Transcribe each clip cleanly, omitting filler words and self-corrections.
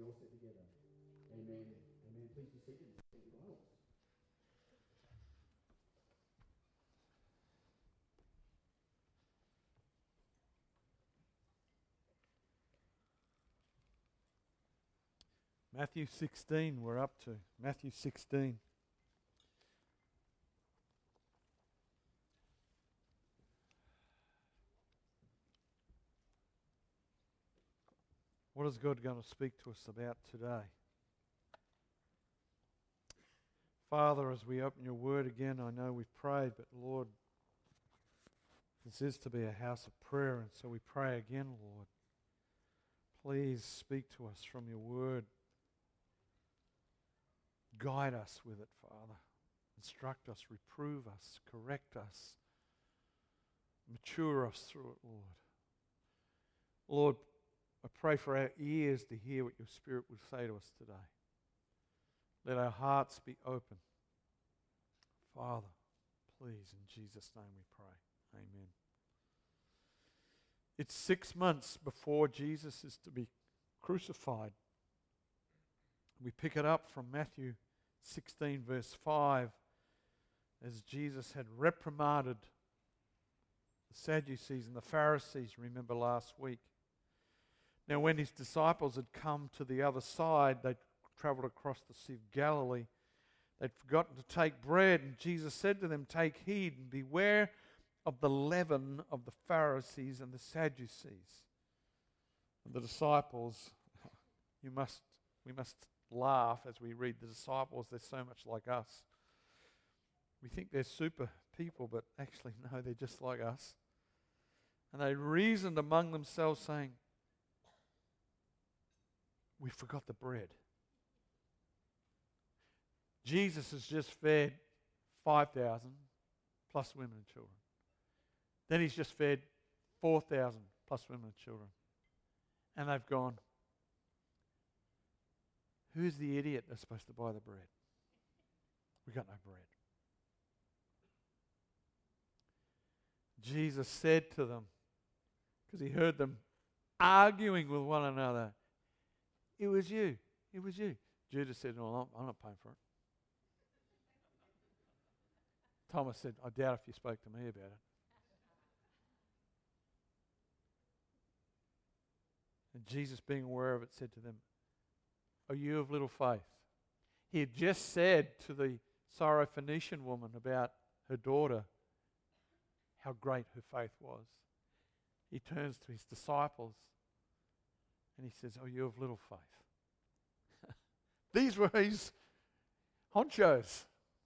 all sit together. Amen. Amen. Please be seated. Thank you, Bibles. Matthew 16, we're up to. Matthew 16. What is God going to speak to us about today? Father, as we open your word again, I know we've prayed, but Lord, this is to be a house of prayer, and so we pray again, Lord. Please speak to us from your word. Guide us with it, Father. Instruct us, reprove us, correct us, mature us through it, Lord. Lord, I pray for our ears to hear what your Spirit will say to us today. Let our hearts be open. Father, please, in Jesus' name we pray. Amen. It's 6 months before Jesus is to be crucified. We pick it up from Matthew 16, verse 5, as Jesus had reprimanded the Sadducees and the Pharisees, remember last week. Now, when his disciples had come to the other side, they'd traveled across the Sea of Galilee. They'd forgotten to take bread, and Jesus said to them, "Take heed and beware of the leaven of the Pharisees and the Sadducees." And the disciples, we must laugh as we read the disciples. They're so much like us. We think they're super people, but actually, no, they're just like us. And they reasoned among themselves, saying, "We forgot the bread." Jesus has just fed 5,000 plus women and children. Then he's just fed 4,000 plus women and children. And they've gone, "Who's the idiot that's supposed to buy the bread? We got no bread." Jesus said to them, because he heard them arguing with one another, "It was you. It was you." Judas said, "No, I'm not paying for it." Thomas said, "I doubt if you spoke to me about it." And Jesus, being aware of it, said to them, "Are you of little faith?" He had just said to the Syrophoenician woman about her daughter how great her faith was. He turns to his disciples and he says, "Are you of little faith?" These were his honchos.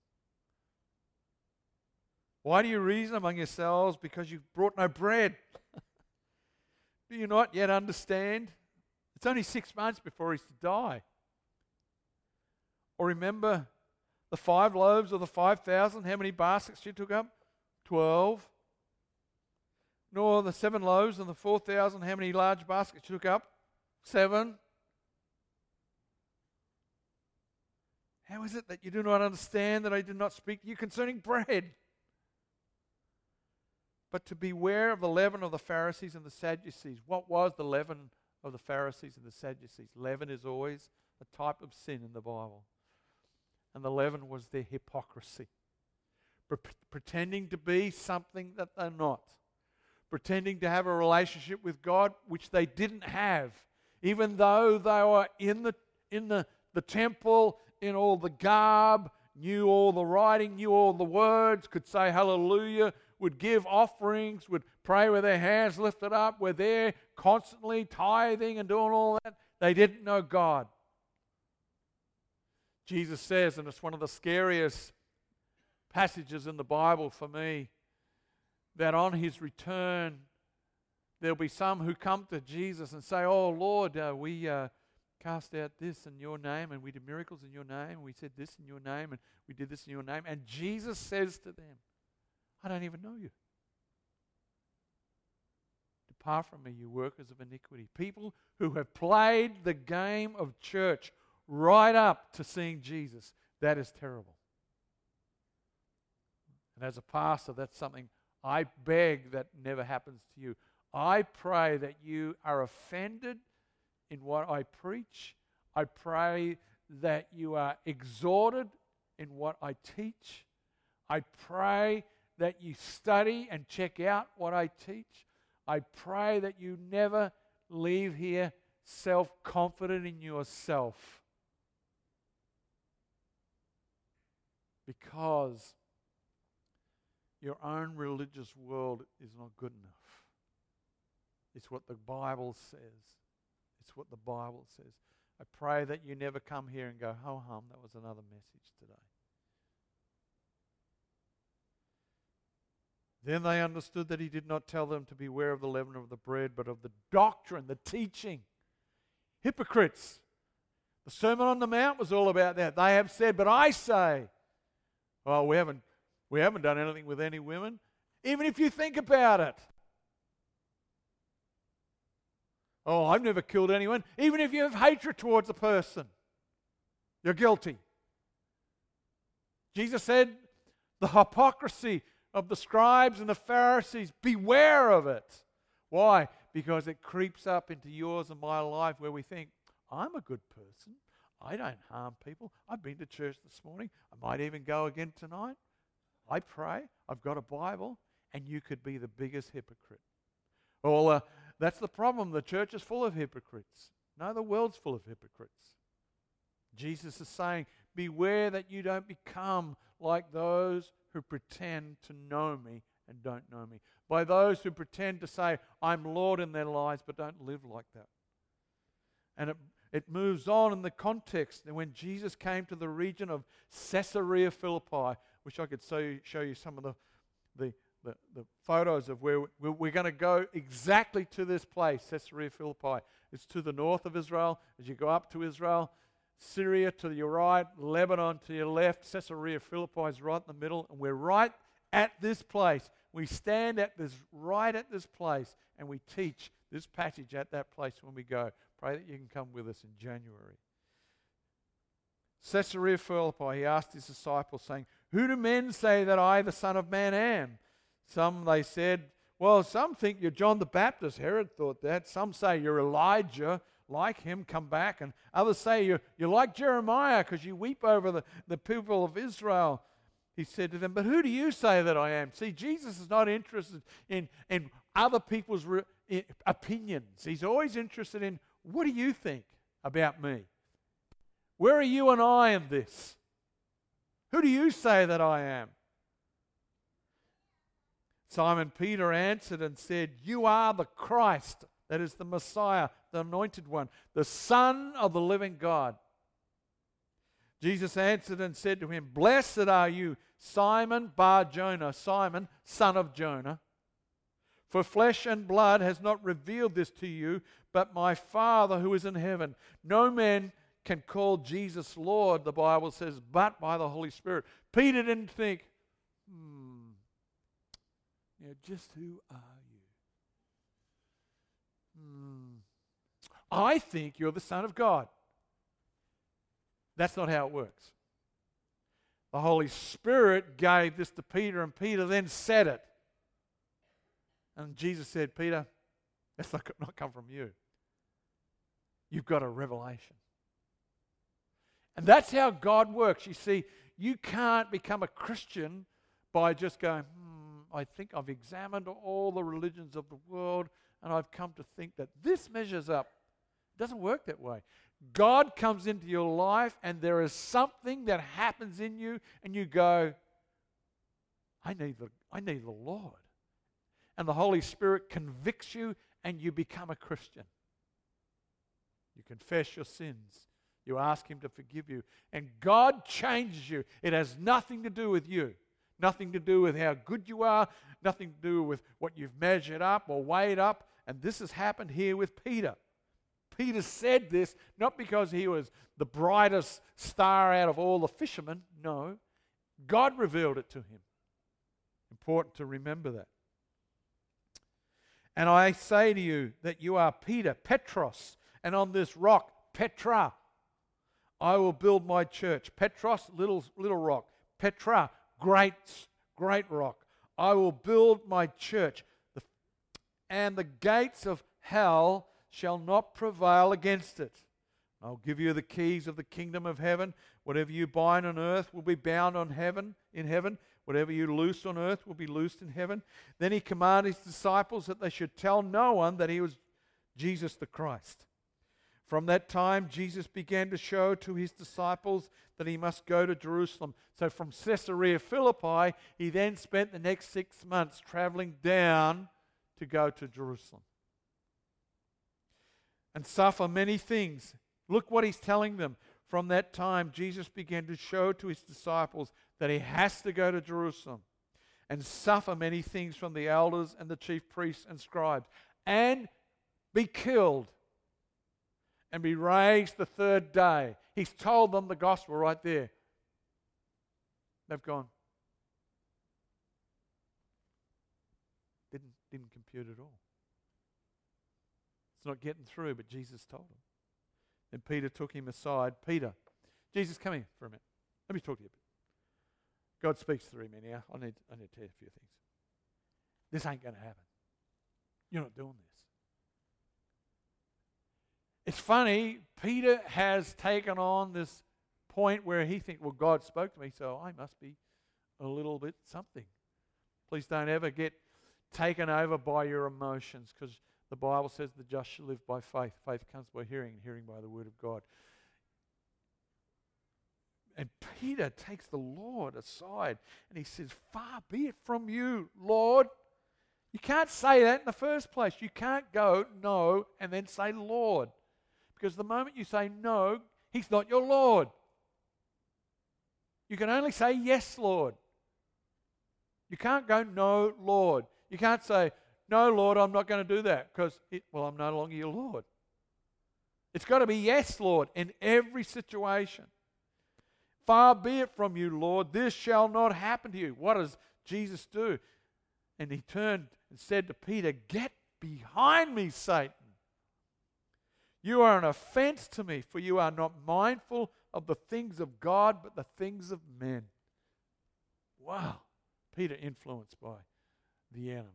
"Why do you reason among yourselves? Because you've brought no bread. Do you not yet understand? It's only 6 months before he's to die. Or remember the 5 loaves of the 5,000, how many baskets you took up? 12. Nor the 7 loaves of the 4,000, how many large baskets you took up? 7. How is it that you do not understand that I did not speak to you concerning bread? But to beware of the leaven of the Pharisees and the Sadducees." What was the leaven of the Pharisees and the Sadducees? Leaven is always a type of sin in the Bible. And the leaven was their hypocrisy. Pretending to be something that they're not. Pretending to have a relationship with God which they didn't have. Even though they were in the temple, in all the garb, knew all the writing, knew all the words, could say hallelujah, would give offerings, would pray with their hands lifted up, were there constantly tithing and doing all that. They didn't know God. Jesus says, and it's one of the scariest passages in the Bible for me, that on his return, there'll be some who come to Jesus and say, "Oh Lord, we cast out this in your name, and we did miracles in your name, and we said this in your name, and we did this in your name." And Jesus says to them, "I don't even know you. Depart from me, you workers of iniquity." People who have played the game of church right up to seeing Jesus. That is terrible. And as a pastor, that's something I beg that never happens to you. I pray that you are offended in what I preach. I pray that you are exhorted in what I teach. I pray that you study and check out what I teach. I pray that you never leave here self-confident in yourself, because your own religious world is not good enough. It's what the Bible says. It's what the Bible says. I pray that you never come here and go, ho hum, that was another message today. Then they understood that he did not tell them to beware of the leaven of the bread, but of the doctrine, the teaching. Hypocrites. The Sermon on the Mount was all about that. They have said, but I say, oh, we haven't done anything with any women. Even if you think about it. Oh, I've never killed anyone. Even if you have hatred towards a person, you're guilty. Jesus said, the hypocrisy of the scribes and the Pharisees, beware of it. Why? Because it creeps up into yours and my life where we think, I'm a good person. I don't harm people. I've been to church this morning. I might even go again tonight. I pray. I've got a Bible. And you could be the biggest hypocrite. Well, that's the problem. The church is full of hypocrites. No, the world's full of hypocrites. Jesus is saying, beware that you don't become like those who pretend to know me and don't know me. By those who pretend to say, I'm Lord in their lives, but don't live like that. And it moves on in the context. And when Jesus came to the region of Caesarea Philippi, which I could show you some of the photos of where we're going to go exactly to this place, Caesarea Philippi. It's to the north of Israel. As you go up to Israel, Syria to your right, Lebanon to your left, Caesarea Philippi is right in the middle, and we're right at this place. We stand right at this place, and we teach this passage at that place when we go. Pray that you can come with us in January. Caesarea Philippi, he asked his disciples, saying, who do men say that I, the Son of Man, am? Some, they said, well, some think you're John the Baptist. Herod thought that. Some say you're Elijah, like him, come back. And others say you're like Jeremiah because you weep over the people of Israel. He said to them, but who do you say that I am? See, Jesus is not interested in other people's opinions. He's always interested in, what do you think about me? Where are you and I in this? Who do you say that I am? Simon Peter answered and said, you are the Christ, that is the Messiah, the anointed one, the Son of the living God. Jesus answered and said to him, blessed are you, Simon Bar-Jonah, Simon, son of Jonah. For flesh and blood has not revealed this to you, but my Father who is in heaven. No man can call Jesus Lord, the Bible says, but by the Holy Spirit. Peter didn't think, just who are you? I think you're the Son of God. That's not how it works. The Holy Spirit gave this to Peter, and Peter then said it. And Jesus said, Peter, that's not come from you. You've got a revelation. And that's how God works. You see, you can't become a Christian by just going, I think I've examined all the religions of the world and I've come to think that this measures up. It doesn't work that way. God comes into your life and there is something that happens in you and you go, I need the Lord. And the Holy Spirit convicts you and you become a Christian. You confess your sins. You ask Him to forgive you. And God changes you. It has nothing to do with you. Nothing to do with how good you are. Nothing to do with what you've measured up or weighed up. And this has happened here with Peter. Peter said this not because he was the brightest star out of all the fishermen. No. God revealed it to him. Important to remember that. And I say to you that you are Peter, Petros, and on this rock, Petra, I will build my church. Petros, little rock. Petra, great rock. I will build my church, and the gates of hell shall not prevail against it. I'll give you the keys of the kingdom of heaven. Whatever you bind on earth will be bound in heaven. Whatever you loose on earth will be loosed in heaven. Then he commanded his disciples that they should tell no one that he was Jesus the Christ. From that time, Jesus began to show to his disciples that he must go to Jerusalem. So from Caesarea Philippi, he then spent the next 6 months traveling down to go to Jerusalem and suffer many things. Look what he's telling them. From that time, Jesus began to show to his disciples that he has to go to Jerusalem and suffer many things from the elders and the chief priests and scribes and be killed and be raised the third day. He's told them the gospel right there. They've gone. Didn't compute at all. It's not getting through, but Jesus told him. Then Peter took him aside. Peter, Jesus, come here for a minute. Let me talk to you a bit. God speaks through me now. I need to tell you a few things. This ain't going to happen. You're not doing this. It's funny, Peter has taken on this point where he thinks, well, God spoke to me, so I must be a little bit something. Please don't ever get taken over by your emotions, because the Bible says the just shall live by faith. Faith comes by hearing, and hearing by the word of God. And Peter takes the Lord aside, and he says, far be it from you, Lord. You can't say that in the first place. You can't go, no, and then say, Lord. Because the moment you say no, he's not your Lord. You can only say, yes, Lord. You can't go, no, Lord. You can't say, no, Lord, I'm not going to do that because, I'm no longer your Lord. It's got to be yes, Lord, in every situation. Far be it from you, Lord, this shall not happen to you. What does Jesus do? And he turned and said to Peter, get behind me, Satan. You are an offense to me, for you are not mindful of the things of God, but the things of men. Wow. Peter influenced by the enemy.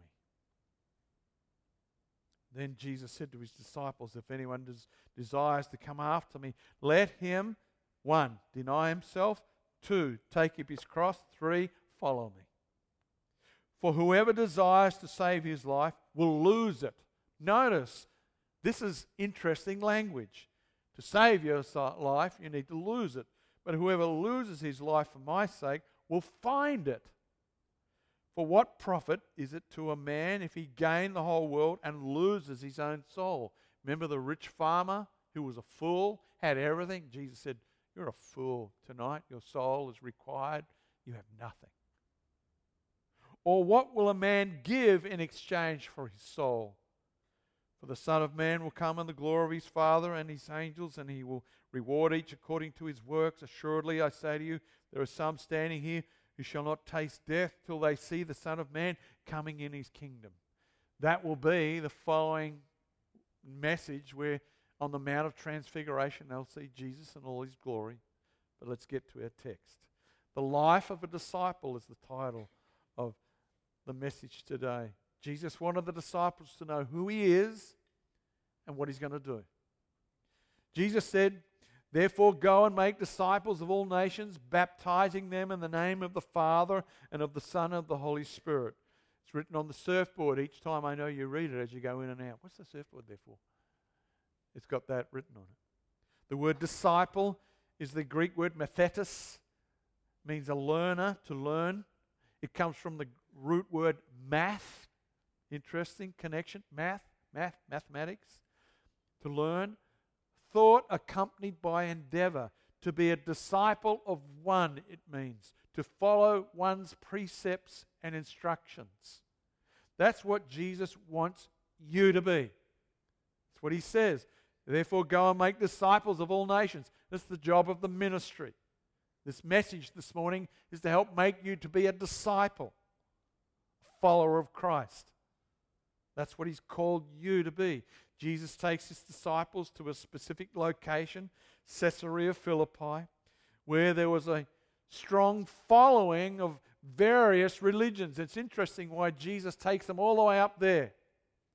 Then Jesus said to his disciples, if anyone desires to come after me, let him, 1, deny himself, 2, take up his cross, 3, follow me. For whoever desires to save his life will lose it. Notice, this is interesting language. To save your life, you need to lose it. But whoever loses his life for my sake will find it. For what profit is it to a man if he gain the whole world and loses his own soul? Remember the rich farmer who was a fool, had everything? Jesus said, you're a fool tonight. Your soul is required. You have nothing. Or what will a man give in exchange for his soul? For the Son of Man will come in the glory of his Father and his angels, and he will reward each according to his works. Assuredly, I say to you, there are some standing here who shall not taste death till they see the Son of Man coming in his kingdom. That will be the following message where on the Mount of Transfiguration they'll see Jesus in all his glory. But let's get to our text. The life of a disciple is the title of the message today. Jesus wanted the disciples to know who he is and what he's going to do. Jesus said, therefore go and make disciples of all nations, baptizing them in the name of the Father and of the Son and of the Holy Spirit. It's written on the surfboard each time. I know you read it as you go in and out. What's the surfboard there for? It's got that written on it. The word disciple is the Greek word mathetes. It means a learner, to learn. It comes from the root word math. Interesting connection. Mathematics. To learn. Thought accompanied by endeavor. To be a disciple of one, it means. To follow one's precepts and instructions. That's what Jesus wants you to be. That's what he says. Therefore, go and make disciples of all nations. That's the job of the ministry. This message this morning is to help make you to be a disciple, a follower of Christ. That's what he's called you to be. Jesus takes his disciples to a specific location, Caesarea Philippi, where there was a strong following of various religions. It's interesting why Jesus takes them all the way up there.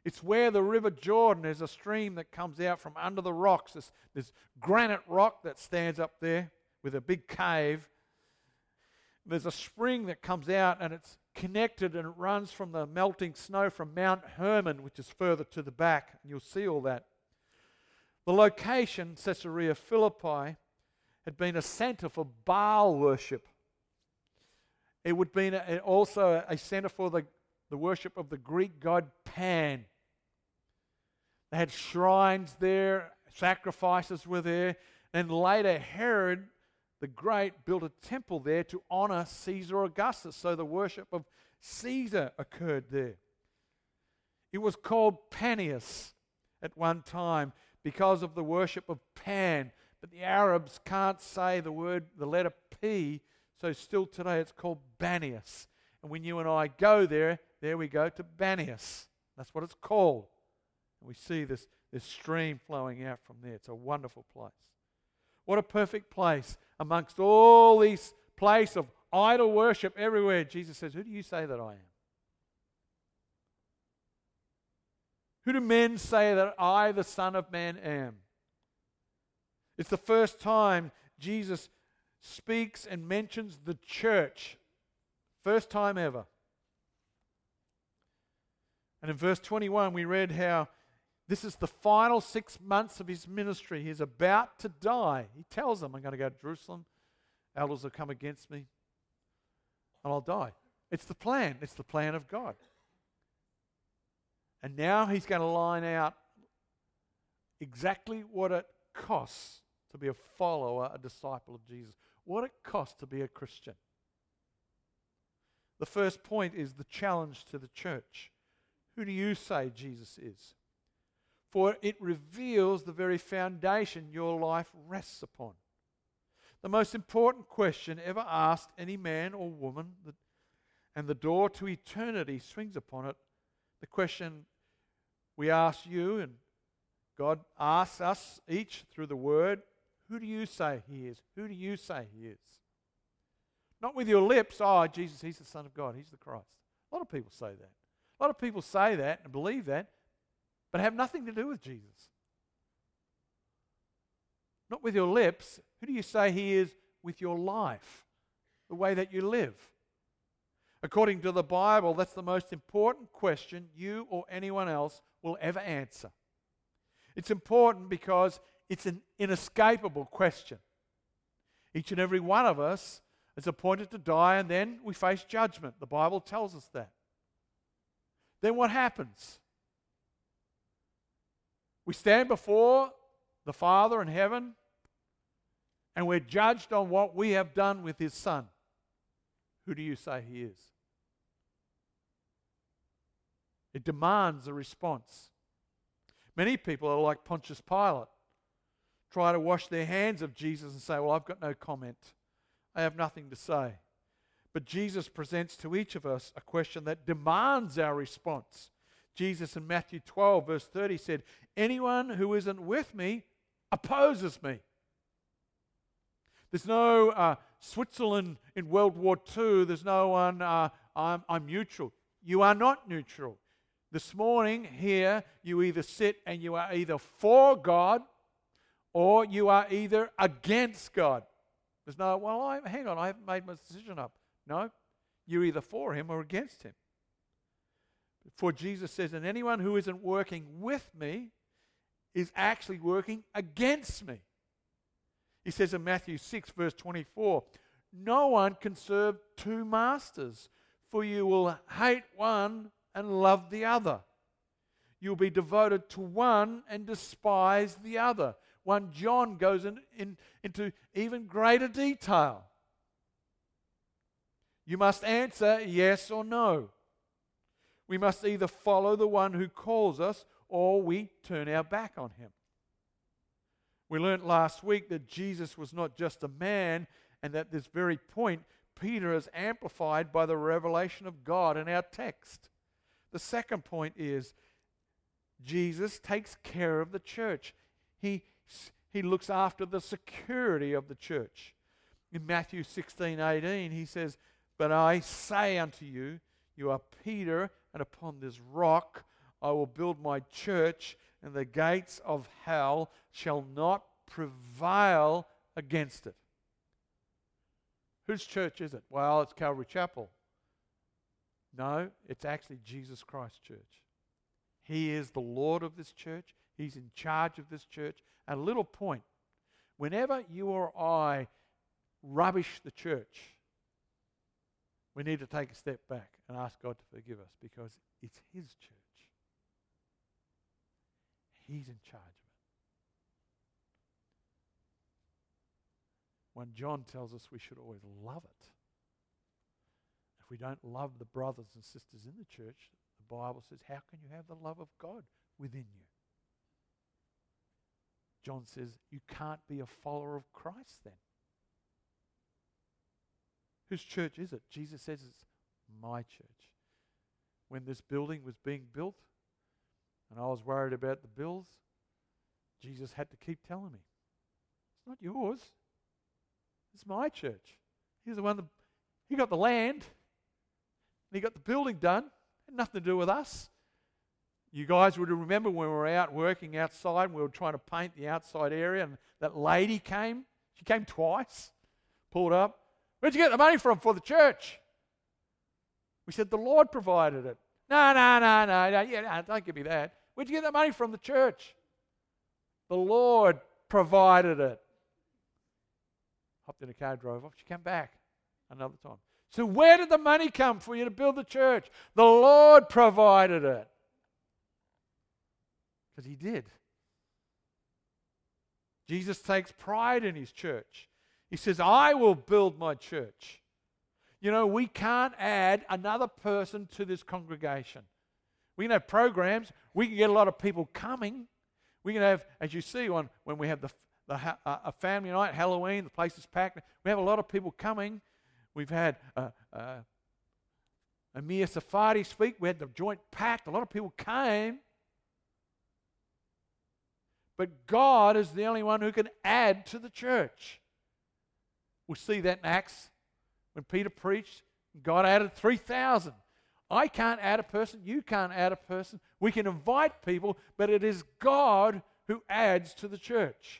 It's where the River Jordan, there's a stream that comes out from under the rocks. This granite rock that stands up there with a big cave. There's a spring that comes out and it's connected and it runs from the melting snow from Mount Hermon, which is further to the back. And you'll see all that. The location, Caesarea Philippi, had been a center for Baal worship. It would have been also a center for the worship of the Greek god Pan. They had shrines there, sacrifices were there, and later Herod the Great built a temple there to honor Caesar Augustus, so the worship of Caesar occurred there. It was called Panias at one time because of the worship of Pan, but the Arabs can't say the letter P, so still today it's called Banias. And when you and I go there we go to Banias. That's what it's called. And we see this stream flowing out from there. It's a wonderful place. What a perfect place amongst all these places of idol worship everywhere. Jesus says, who do you say that I am? Who do men say that I, the Son of Man, am? It's the first time Jesus speaks and mentions the church. First time ever. And in verse 21, we read how this is the final 6 months of his ministry. He's about to die. He tells them, I'm going to go to Jerusalem. Elders will come against me. And I'll die. It's the plan. It's the plan of God. And now he's going to line out exactly what it costs to be a follower, a disciple of Jesus. What it costs to be a Christian. The first point is the challenge to the church. Who do you say Jesus is? For it reveals the very foundation your life rests upon. The most important question ever asked any man or woman, and the door to eternity swings upon it. The question we ask you, and God asks us each through the Word, who do you say He is? Who do you say He is? Not with your lips, Jesus, He's the Son of God, He's the Christ. A lot of people say that. A lot of people say that and believe that, but have nothing to do with Jesus. Not with your lips. Who do you say He is with your life? The way that you live. According to the Bible, that's the most important question you or anyone else will ever answer. It's important because it's an inescapable question. Each and every one of us is appointed to die, and then we face judgment. The Bible tells us that. Then what happens? We stand before the Father in heaven, and we're judged on what we have done with His Son. Who do you say He is? It demands a response. Many people are like Pontius Pilate, try to wash their hands of Jesus and say, well, I've got no comment. I have nothing to say. But Jesus presents to each of us a question that demands our response. Jesus in Matthew 12, verse 30 said, anyone who isn't with me opposes me. There's no Switzerland in World War II. There's no one, I'm neutral. You are not neutral. This morning here, you either sit and you are either for God or you are either against God. There's no, hang on, I haven't made my decision up. No, you're either for Him or against Him. For Jesus says, and anyone who isn't working with me is actually working against me. He says in Matthew 6, verse 24, no one can serve two masters, for you will hate one and love the other. You'll be devoted to one and despise the other. 1 John goes into even greater detail. You must answer yes or no. We must either follow the one who calls us or we turn our back on Him. We learnt last week that Jesus was not just a man, and at this very point, Peter is amplified by the revelation of God in our text. The second point is Jesus takes care of the church. He looks after the security of the church. In Matthew 16:18, He says, but I say unto you, you are Peter, and upon this rock I will build my church, and the gates of hell shall not prevail against it. Whose church is it? Well, it's Calvary Chapel. No, it's actually Jesus Christ's church. He is the Lord of this church. He's in charge of this church. And a little point, whenever you or I rubbish the church, we need to take a step back and ask God to forgive us, because it's His church. He's in charge of it. When John tells us we should always love it. If we don't love the brothers and sisters in the church, the Bible says, how can you have the love of God within you? John says, you can't be a follower of Christ then. Whose church is it? Jesus says it's my church. When this building was being built, and I was worried about the bills, Jesus had to keep telling me, it's not yours. It's my church. He's the one that, he got the land, and he got the building done. It had nothing to do with us. You guys would remember when we were out working outside and we were trying to paint the outside area, and that lady came. She came twice, pulled up. Where'd you get the money from for the church? We said, the Lord provided it. No, don't give me that. Where'd you get that money from? The church. The Lord provided it. Hopped in a car, drove off. She came back another time. So where did the money come for you to build the church? The Lord provided it. Because He did. Jesus takes pride in His church. He says, I will build my church. You know, we can't add another person to this congregation. We can have programs. We can get a lot of people coming. We can have, as you see, when we have a family night, Halloween, the place is packed. We have a lot of people coming. We've had Amir Safadi speak. We had the joint packed. A lot of people came. But God is the only one who can add to the church. We'll see that in Acts. When Peter preached, God added 3,000. I can't add a person. You can't add a person. We can invite people, but it is God who adds to the church.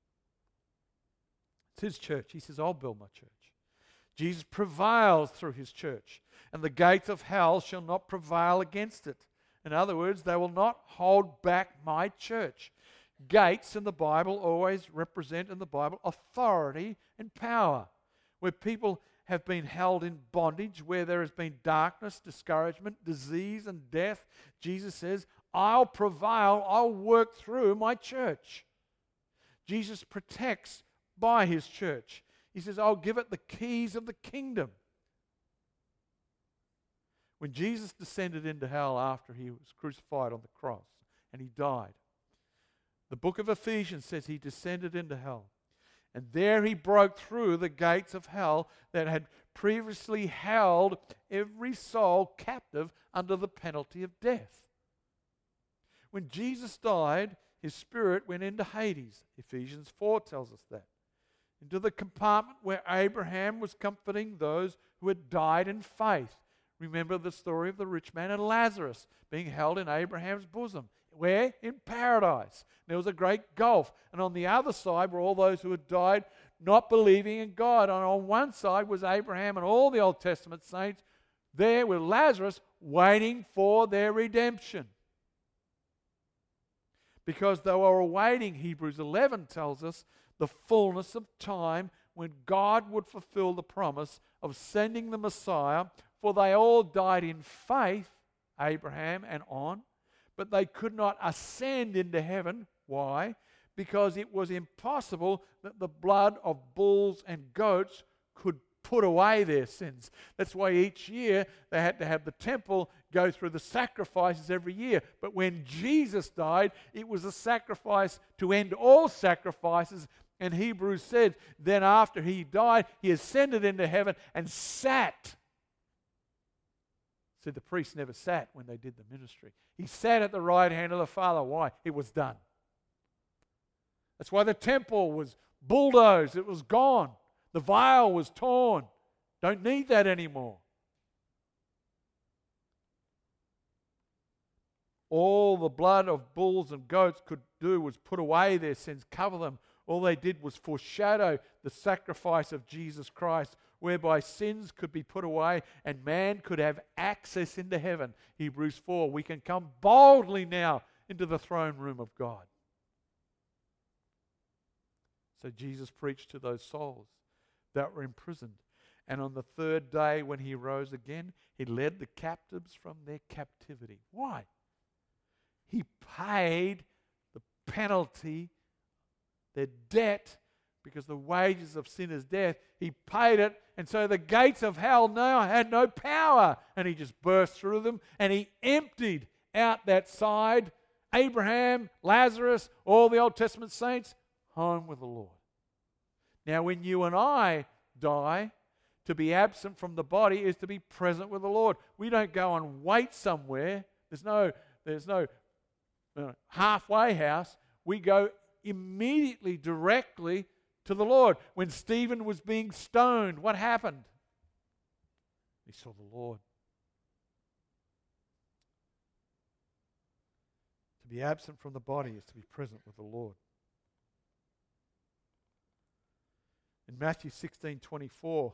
It's His church. He says, I'll build my church. Jesus prevails through His church, and the gates of hell shall not prevail against it. In other words, they will not hold back my church. Gates in the Bible always represent in the Bible authority and power. Where people have been held in bondage, where there has been darkness, discouragement, disease, and death, Jesus says, I'll prevail, I'll work through my church. Jesus protects by His church. He says, I'll give it the keys of the kingdom. When Jesus descended into hell after He was crucified on the cross and He died, the book of Ephesians says He descended into hell. And there He broke through the gates of hell that had previously held every soul captive under the penalty of death. When Jesus died, His spirit went into Hades. Ephesians 4 tells us that. Into the compartment where Abraham was comforting those who had died in faith. Remember the story of the rich man and Lazarus being held in Abraham's bosom. Where? In paradise. There was a great gulf. And on the other side were all those who had died not believing in God. And on one side was Abraham and all the Old Testament saints there with Lazarus waiting for their redemption. Because they were awaiting, Hebrews 11 tells us, the fullness of time when God would fulfill the promise of sending the Messiah. For they all died in faith, Abraham and on, but they could not ascend into heaven. Why? Because it was impossible that the blood of bulls and goats could put away their sins. That's why each year they had to have the temple go through the sacrifices every year. But when Jesus died, it was a sacrifice to end all sacrifices. And Hebrews said, then after He died, He ascended into heaven and sat. So the priests never sat when they did the ministry. He sat at the right hand of the Father. Why? It was done. That's why the temple was bulldozed. It was gone. The veil was torn. Don't need that anymore. All the blood of bulls and goats could do was put away their sins, cover them. All they did was foreshadow the sacrifice of Jesus Christ, whereby sins could be put away and man could have access into heaven. Hebrews 4, we can come boldly now into the throne room of God. So Jesus preached to those souls that were imprisoned. And on the third day when he rose again, he led the captives from their captivity. Why? He paid the penalty, their debt, because the wages of sin is death. He paid it, and so the gates of hell now had no power. And he just burst through them, and he emptied out that side. Abraham, Lazarus, all the Old Testament saints, home with the Lord. Now, when you and I die, to be absent from the body is to be present with the Lord. We don't go and wait somewhere. There's no halfway house. We go immediately, directly to the Lord. When Stephen was being stoned, what happened? He saw the Lord. To be absent from the body is to be present with the Lord. In Matthew 16:24,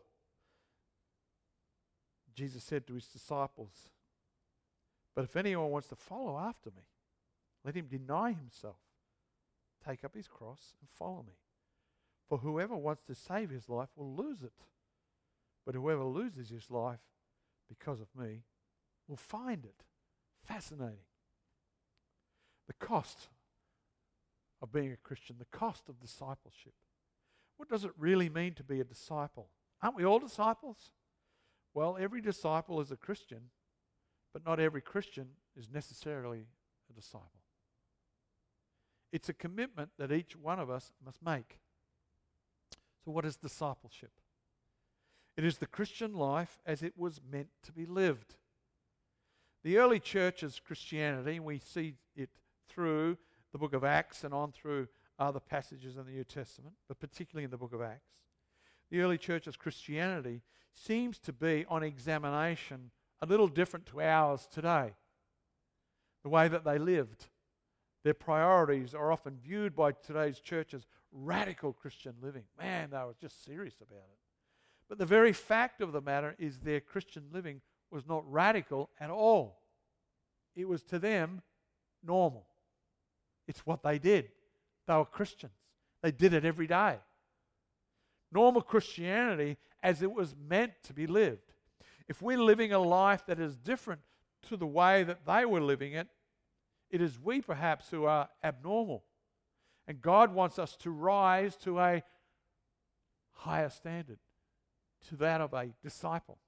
Jesus said to his disciples, "But if anyone wants to follow after me, let him deny himself, take up his cross and follow me. For whoever wants to save his life will lose it. But whoever loses his life because of me will find it." Fascinating. The cost of being a Christian, the cost of discipleship. What does it really mean to be a disciple? Aren't we all disciples? Well, every disciple is a Christian, but not every Christian is necessarily a disciple. It's a commitment that each one of us must make. So what is discipleship? It is the Christian life as it was meant to be lived. The early church's Christianity, we see it through the book of Acts and on through other passages in the New Testament, but particularly in the book of Acts. The early church's Christianity seems to be, on examination, a little different to ours today. The way that they lived, their priorities are often viewed by today's church as radical Christian living. Man, they were just serious about it. But the very fact of the matter is their Christian living was not radical at all. It was to them normal. It's what they did. They were Christians. They did it every day. Normal Christianity as it was meant to be lived. If we're living a life that is different to the way that they were living it, it is we perhaps who are abnormal. And God wants us to rise to a higher standard, to that of a disciple.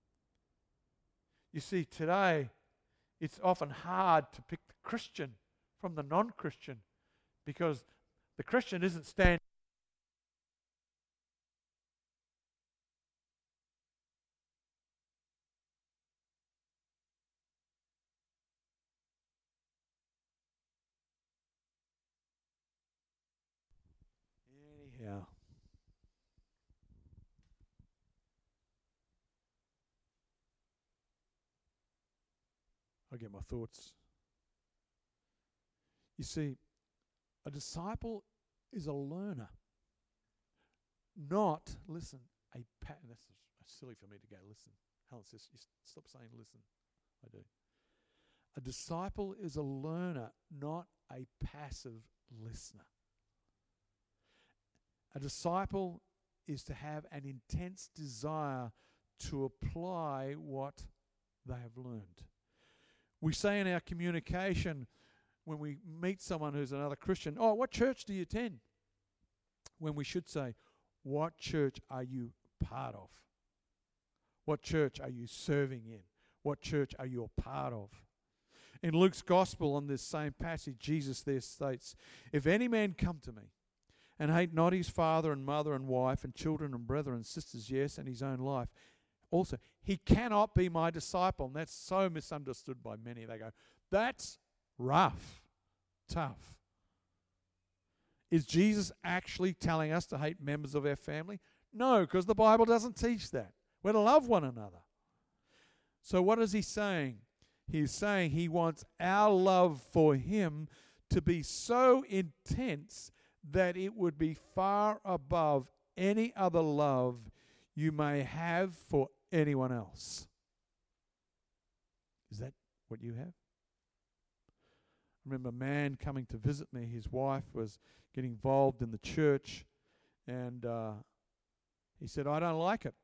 You see, today it's often hard to pick the Christian from the non-Christian, because the Christian isn't standing. Anyhow. I'll get my thoughts. You see, a disciple is a learner, not, listen, a pattern. That's silly for me to go, listen. Helen says, you stop saying listen. I do. A disciple is a learner, not a passive listener. A disciple is to have an intense desire to apply what they have learned. We say in our communication, when we meet someone who's another Christian, "Oh, what church do you attend?" When we should say, "What church are you part of? What church are you serving in? What church are you a part of?" In Luke's Gospel, on this same passage, Jesus there states, "If any man come to me and hate not his father and mother and wife and children and brethren and sisters, yes, and his own life, also, he cannot be my disciple." And that's so misunderstood by many. They go, "That's rough, tough." Is Jesus actually telling us to hate members of our family? No, because the Bible doesn't teach that. We're to love one another. So what is he saying? He's saying he wants our love for him to be so intense that it would be far above any other love you may have for anyone else. Is that what you have? I remember a man coming to visit me. His wife was getting involved in the church, and he said, I don't like it.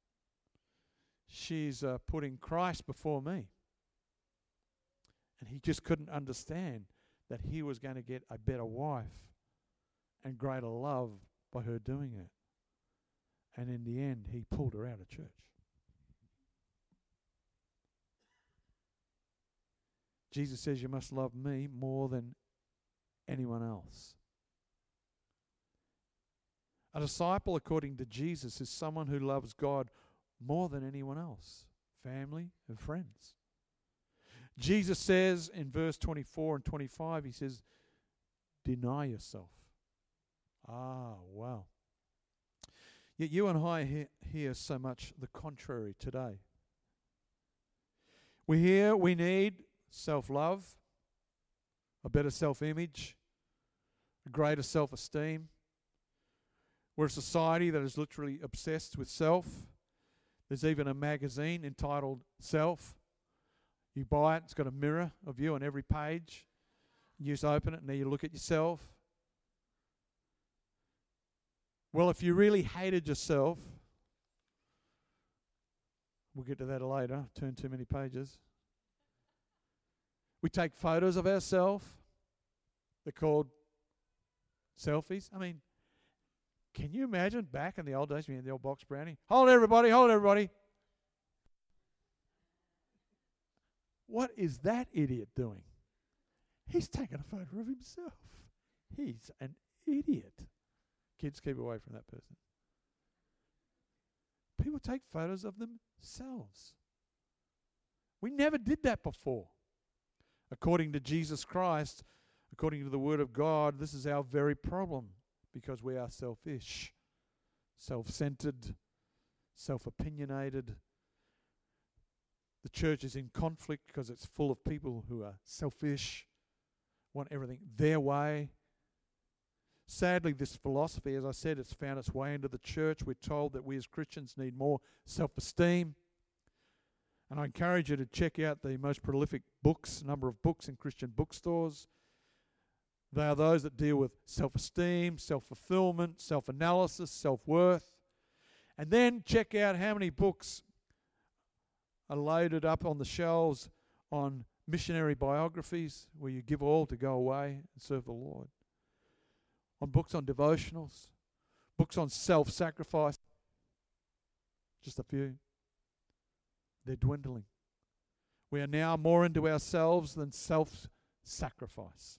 She's putting Christ before me. And he just couldn't understand that he was going to get a better wife and greater love by her doing it. And in the end, he pulled her out of church. Jesus says you must love me more than anyone else. A disciple, according to Jesus, is someone who loves God more than anyone else, family and friends. Jesus says in verse 24 and 25, he says, deny yourself. Ah, wow. Yet you and I hear so much the contrary today. We hear we need self-love, a better self-image, a greater self-esteem. We're a society that is literally obsessed with self. There's even a magazine entitled Self. You buy it, it's got a mirror of you on every page. You just open it and then you look at yourself. Well, if you really hated yourself, we'll get to that later, turn too many pages. We take photos of ourselves. They're called selfies. I mean, can you imagine back in the old days, we had the old box brownie? Hold everybody, hold everybody. What is that idiot doing? He's taking a photo of himself. He's an idiot. Kids, keep away from that person. People take photos of themselves. We never did that before. According to Jesus Christ, according to the Word of God, this is our very problem because we are selfish, self-centered, self-opinionated. The church is in conflict because it's full of people who are selfish, want everything their way. Sadly, this philosophy, as I said, it's found its way into the church. We're told that we as Christians need more self-esteem. And I encourage you to check out the most prolific number of books in Christian bookstores. They are those that deal with self-esteem, self-fulfillment, self-analysis, self-worth. And then check out how many books are loaded up on the shelves on missionary biographies where you give all to go away and serve the Lord. On books on devotionals, books on self-sacrifice. Just a few. They're dwindling. We are now more into ourselves than self-sacrifice.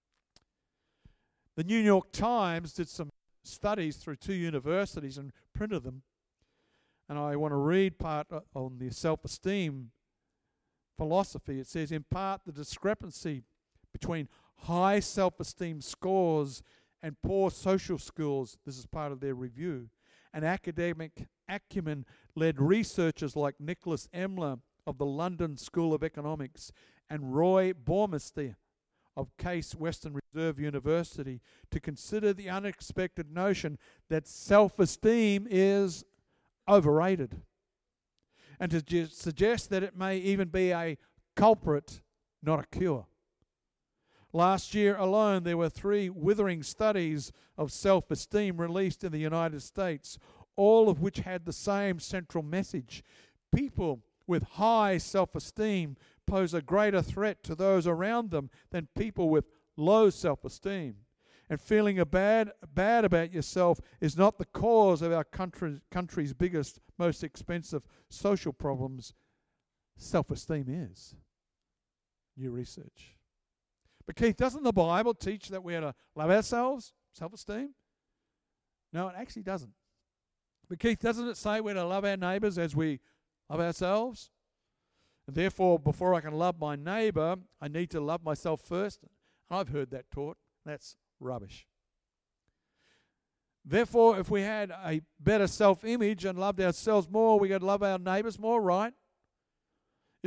The New York Times did some studies through 2 universities and printed them. And I want to read part on the self-esteem philosophy. It says, in part, the discrepancy between high self-esteem scores and poor social skills, this is part of their review, and academic acumen led researchers like Nicholas Emler of the London School of Economics and Roy Baumeister of Case Western Reserve University to consider the unexpected notion that self-esteem is overrated, and to suggest that it may even be a culprit, not a cure. Last year alone, there were 3 withering studies of self-esteem released in the United States, all of which had the same central message. People with high self-esteem pose a greater threat to those around them than people with low self-esteem. And feeling bad about yourself is not the cause of our country's biggest, most expensive social problems. Self-esteem is. New research. But Keith, doesn't the Bible teach that we are to love ourselves? Self-esteem? No, it actually doesn't. But Keith, doesn't it say we're to love our neighbours as we love ourselves? And therefore, before I can love my neighbour, I need to love myself first. And I've heard that taught. That's rubbish. Therefore, if we had a better self-image and loved ourselves more, we could love our neighbours more, right?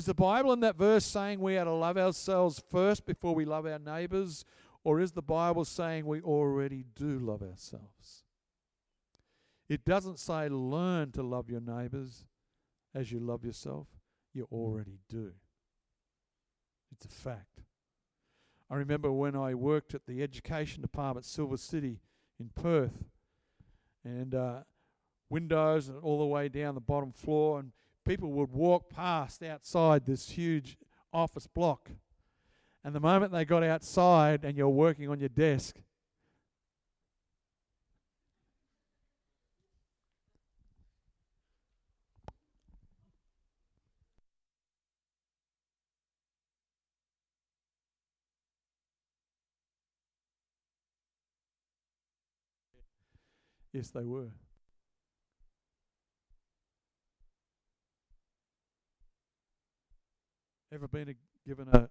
Is the Bible in that verse saying we are to love ourselves first before we love our neighbours? Or is the Bible saying we already do love ourselves? It doesn't say learn to love your neighbours as you love yourself. You already do. It's a fact. I remember when I worked at the education department, Silver City in Perth, and windows all the way down the bottom floor, and people would walk past outside this huge office block. And the moment they got outside and you're working on your desk, yes, they were. Ever been given a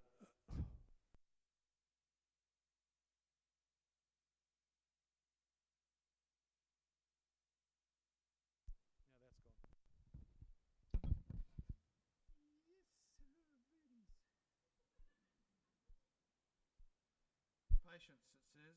patience, it says.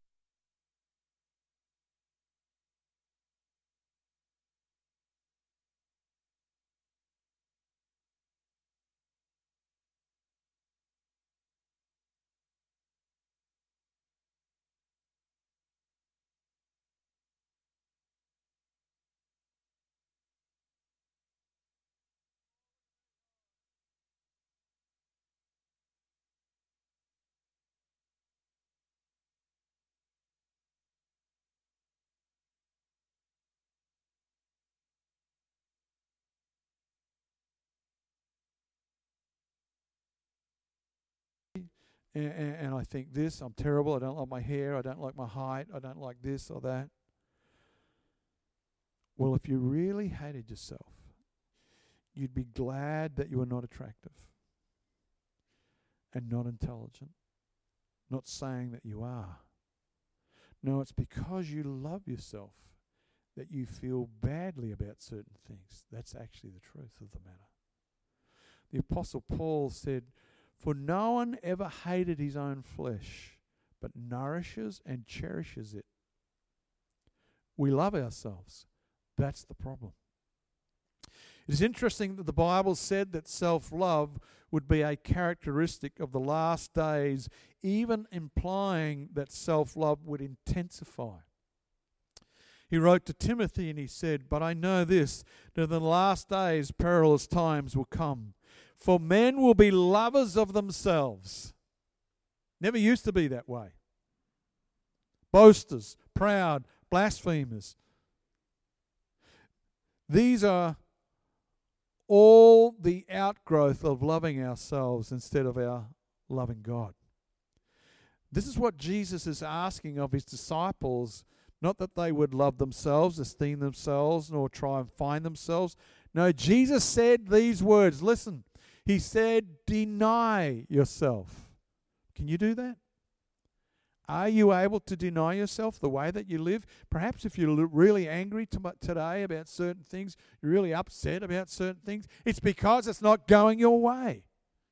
And I think this, I'm terrible, I don't like my hair, I don't like my height, I don't like this or that. Well, if you really hated yourself, you'd be glad that you were not attractive and not intelligent. Not saying that you are. No, it's because you love yourself that you feel badly about certain things. That's actually the truth of the matter. The Apostle Paul said, "For no one ever hated his own flesh, but nourishes and cherishes it." We love ourselves. That's the problem. It is interesting that the Bible said that self-love would be a characteristic of the last days, even implying that self-love would intensify. He wrote to Timothy and he said, "But I know this, that in the last days perilous times will come. For men will be lovers of themselves." Never used to be that way. Boasters, proud, blasphemers. These are all the outgrowth of loving ourselves instead of our loving God. This is what Jesus is asking of his disciples, not that they would love themselves, esteem themselves, nor try and find themselves. No, Jesus said these words. Listen, he said, deny yourself. Can you do that? Are you able to deny yourself the way that you live? Perhaps if you're really angry today about certain things, you're really upset about certain things, it's because it's not going your way.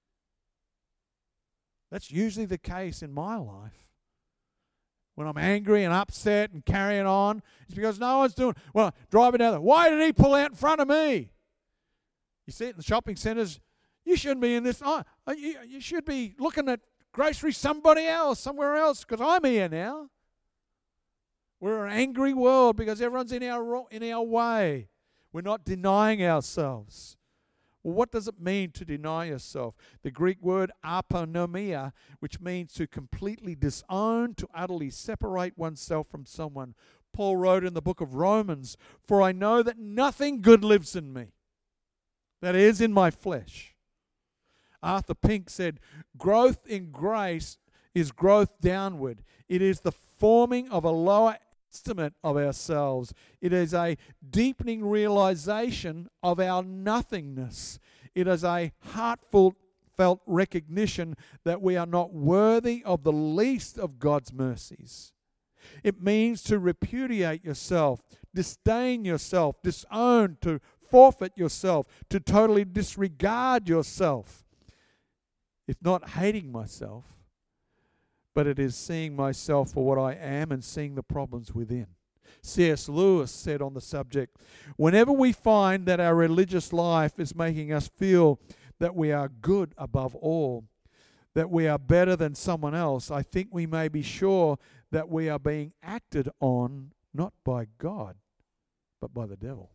That's usually the case in my life. When I'm angry and upset and carrying on, it's because no one's doing, well, driving down there, why did he pull out in front of me? You see it in the shopping centres, you shouldn't be in this. Oh, you should be looking at groceries somewhere else, because I'm here now. We're an angry world because everyone's in our way. We're not denying ourselves. Well, what does it mean to deny yourself? The Greek word aponomia, which means to completely disown, to utterly separate oneself from someone. Paul wrote in the book of Romans, "For I know that nothing good lives in me, that is, in my flesh." Arthur Pink said, "Growth in grace is growth downward. It is the forming of a lower estimate of ourselves. It is a deepening realization of our nothingness. It is a heartfelt recognition that we are not worthy of the least of God's mercies. It means to repudiate yourself, disdain yourself, disown, to forfeit yourself, to totally disregard yourself. It's not hating myself, but it is seeing myself for what I am and seeing the problems within. C.S. Lewis said on the subject, whenever we find that our religious life is making us feel that we are good above all, that we are better than someone else, I think we may be sure that we are being acted on not by God, but by the devil.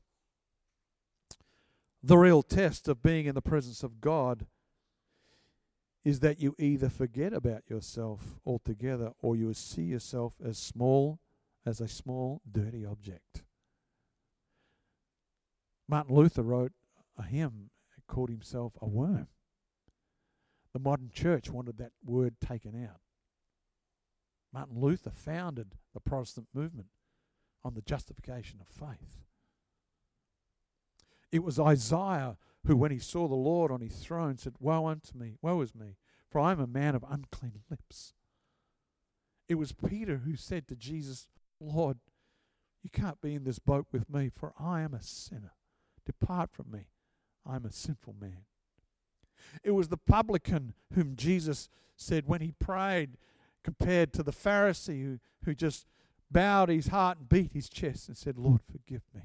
The real test of being in the presence of God is that you either forget about yourself altogether or you see yourself as a small, dirty object. Martin Luther wrote a hymn and called himself a worm. The modern church wanted that word taken out. Martin Luther founded the Protestant movement on the justification of faith. It was Isaiah who, when he saw the Lord on his throne, said, woe unto me, woe is me, for I am a man of unclean lips. It was Peter who said to Jesus, Lord, you can't be in this boat with me, for I am a sinner. Depart from me, I am a sinful man. It was the publican whom Jesus said when he prayed, compared to the Pharisee who just bowed his heart and beat his chest and said, Lord, forgive me.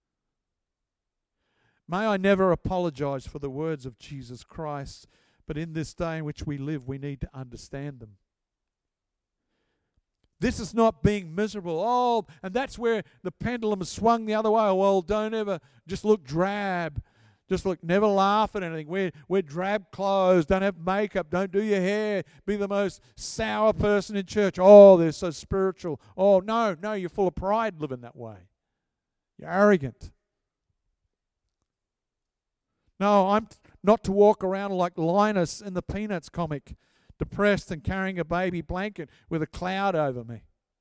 May I never apologize for the words of Jesus Christ, but in this day in which we live, we need to understand them. This is not being miserable. Oh, and that's where the pendulum has swung the other way. Oh, well, don't ever just look drab. Just look, never laugh at anything. Wear drab clothes. Don't have makeup. Don't do your hair. Be the most sour person in church. Oh, they're so spiritual. Oh, no, you're full of pride living that way. You're arrogant. No, I'm not to walk around like Linus in the Peanuts comic, depressed and carrying a baby blanket with a cloud over me.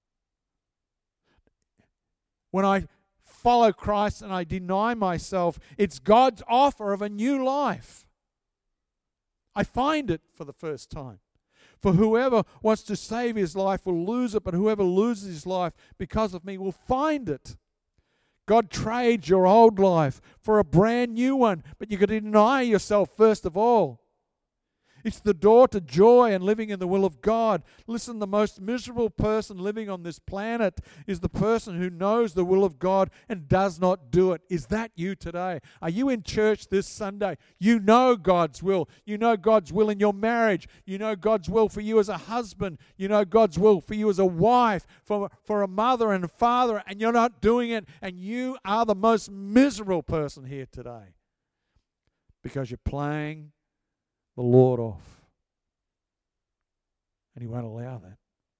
When I follow Christ and I deny myself, it's God's offer of a new life. I find it for the first time. For whoever wants to save his life will lose it, but whoever loses his life because of me will find it. God trades your old life for a brand new one, but you've got to deny yourself first of all. It's the door to joy and living in the will of God. Listen, the most miserable person living on this planet is the person who knows the will of God and does not do it. Is that you today? Are you in church this Sunday? You know God's will. You know God's will in your marriage. You know God's will for you as a husband. You know God's will for you as a wife, for a mother and a father, and you're not doing it, and you are the most miserable person here today because you're playing the Lord off. And He won't allow that.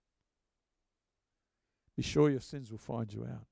Be sure your sins will find you out.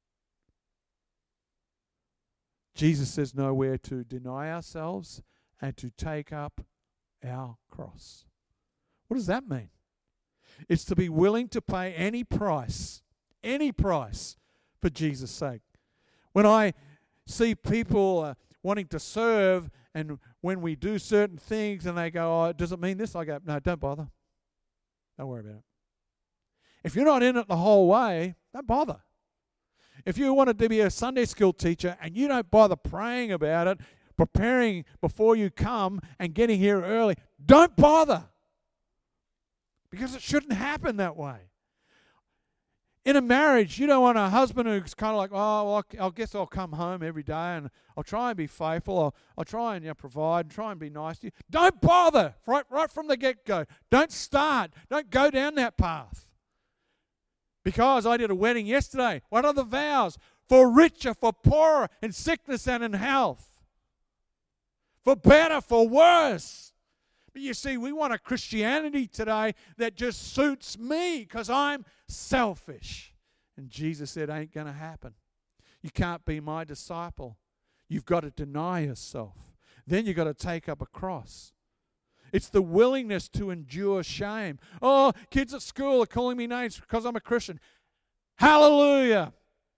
Jesus says nowhere to deny ourselves and to take up our cross. What does that mean? It's to be willing to pay any price for Jesus' sake. When I see people wanting to serve, and when we do certain things and they go, oh, does it mean this? I go, no, don't bother. Don't worry about it. If you're not in it the whole way, don't bother. If you wanted to be a Sunday school teacher and you don't bother praying about it, preparing before you come and getting here early, don't bother. Because it shouldn't happen that way. In a marriage, you don't want a husband who's kind of like, oh, well, I guess I'll come home every day and I'll try and be faithful. I'll try and provide, try and be nice to you. Don't bother right from the get-go. Don't start. Don't go down that path. Because I did a wedding yesterday. What are the vows? For richer, for poorer, in sickness and in health. For better, for worse. But you see, we want a Christianity today that just suits me because I'm selfish. And Jesus said, ain't going to happen. You can't be my disciple. You've got to deny yourself. Then you've got to take up a cross. It's the willingness to endure shame. Oh, kids at school are calling me names because I'm a Christian. Hallelujah.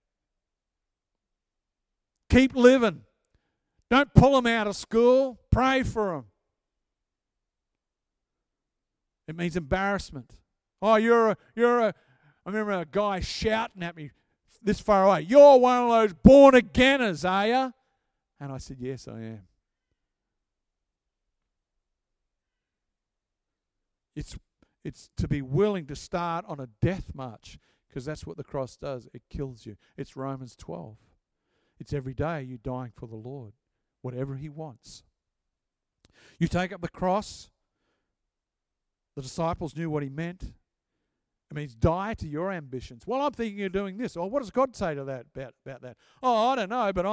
Keep living. Don't pull them out of school. Pray for them. It means embarrassment. Oh, I remember a guy shouting at me this far away, you're one of those born-againers, are you? And I said, yes, I am. It's to be willing to start on a death march, because that's what the cross does. It kills you. It's Romans 12. It's every day you dying for the Lord, whatever He wants. You take up the cross. The disciples knew what He meant. It means die to your ambitions. Well, I'm thinking of doing this. Oh, what does God say to that about that? Oh, I don't know, but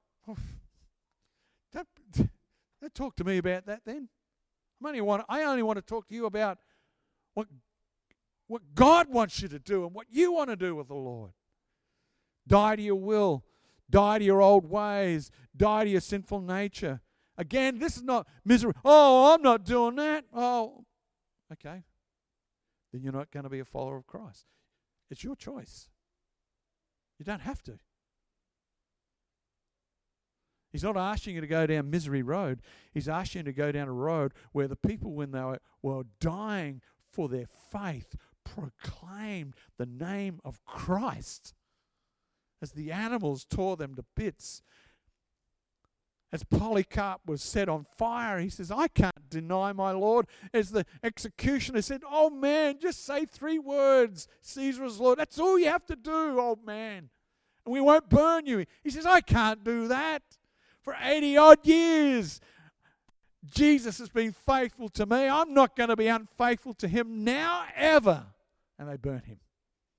don't talk to me about that then. I only want to talk to you about what God wants you to do and what you want to do with the Lord. Die to your will. Die to your old ways. Die to your sinful nature. Again, this is not misery. Oh, I'm not doing that. Oh, okay. Then you're not going to be a follower of Christ. It's your choice. You don't have to. He's not asking you to go down misery road. He's asking you to go down a road where the people, when they were dying for their faith, proclaimed the name of Christ as the animals tore them to bits. As Polycarp was set on fire, he says, I can't deny my Lord. As the executioner said, oh man, just say 3 words, Caesar is Lord. That's all you have to do, old man, and we won't burn you. He says, I can't do that. For 80 odd years, Jesus has been faithful to me. I'm not going to be unfaithful to Him now, ever. And they burn Him.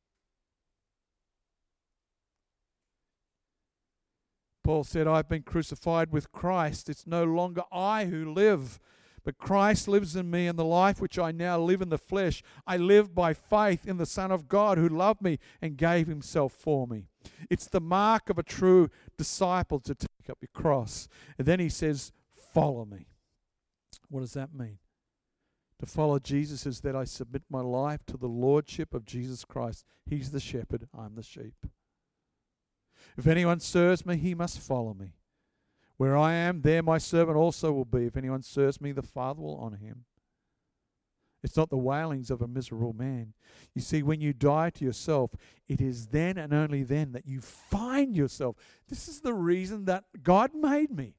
Paul said, I've been crucified with Christ. It's no longer I who live, but Christ lives in me, and the life which I now live in the flesh, I live by faith in the Son of God who loved me and gave Himself for me. It's the mark of a true disciple to take up your cross. And then he says, follow me. What does that mean? To follow Jesus is that I submit my life to the lordship of Jesus Christ. He's the shepherd, I'm the sheep. If anyone serves me, he must follow me. Where I am, there my servant also will be. If anyone serves me, the Father will honor him. It's not the wailings of a miserable man. You see, when you die to yourself, it is then and only then that you find yourself. This is the reason that God made me.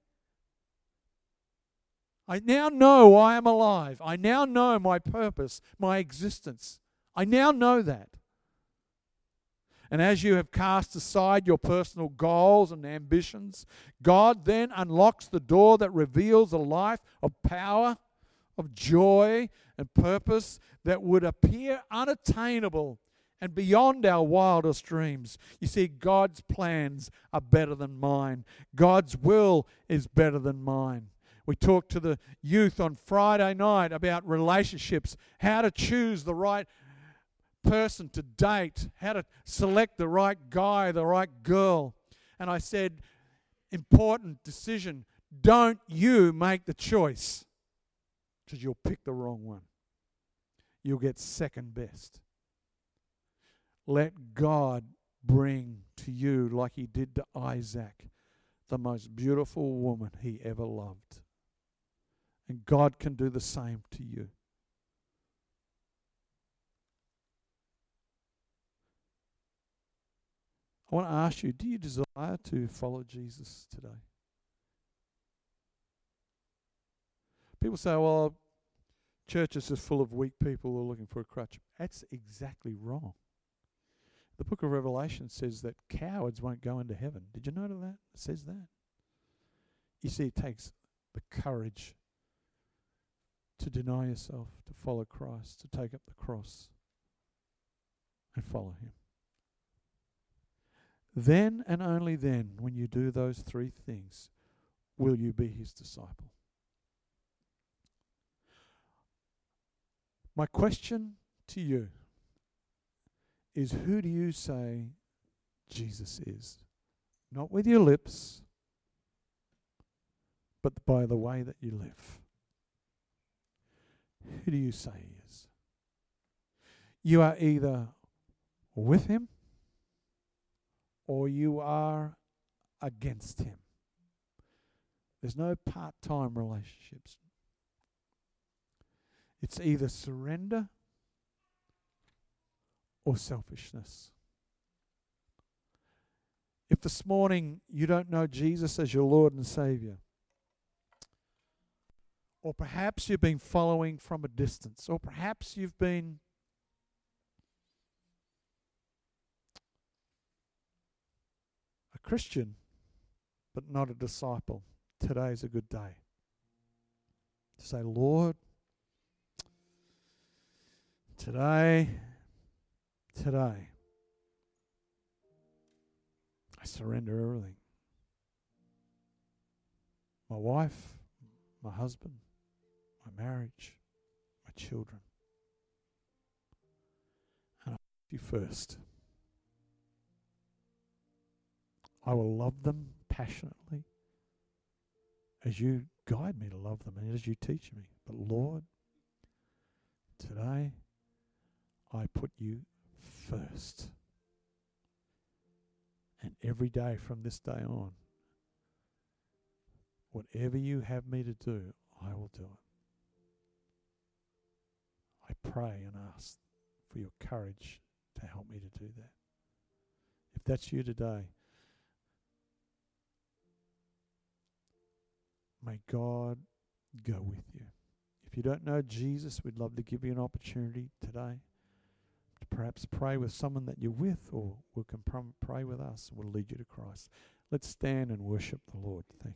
I now know I am alive. I now know my purpose, my existence. I now know that. And as you have cast aside your personal goals and ambitions, God then unlocks the door that reveals a life of power, of joy and purpose that would appear unattainable and beyond our wildest dreams. You see, God's plans are better than mine. God's will is better than mine. We talked to the youth on Friday night about relationships, how to choose the right person to date, how to select the right guy, the right girl. And I said, important decision, don't you make the choice, because you'll pick the wrong one. You'll get second best. Let God bring to you, like He did to Isaac, the most beautiful woman he ever loved. And God can do the same to you. I want to ask you, do you desire to follow Jesus today? People say, well, churches are full of weak people who are looking for a crutch. That's exactly wrong. The book of Revelation says that cowards won't go into heaven. Did you know that? It says that. You see, it takes the courage to deny yourself, to follow Christ, to take up the cross and follow Him. Then and only then, when you do those 3 things, will you be His disciple. My question to you is, who do you say Jesus is? Not with your lips, but by the way that you live. Who do you say He is? You are either with Him or you are against Him. There's no part-time relationships. It's either surrender or selfishness. If If this morning you don't know Jesus as your Lord and Savior, or perhaps you've been following from a distance, or perhaps you've been a Christian but not a disciple, today's a good day to say, Lord, today, I surrender everything. My wife, my husband, my marriage, my children. And I put you first. I will love them passionately as you guide me to love them and as you teach me. But Lord, today I put you first. And every day from this day on, whatever you have me to do, I will do it. I pray and ask for your courage to help me to do that. If that's you today, may God go with you. If you don't know Jesus, we'd love to give you an opportunity today to perhaps pray with someone that you're with, or we can pray with us. We'll lead you to Christ. Let's stand and worship the Lord. Thank you.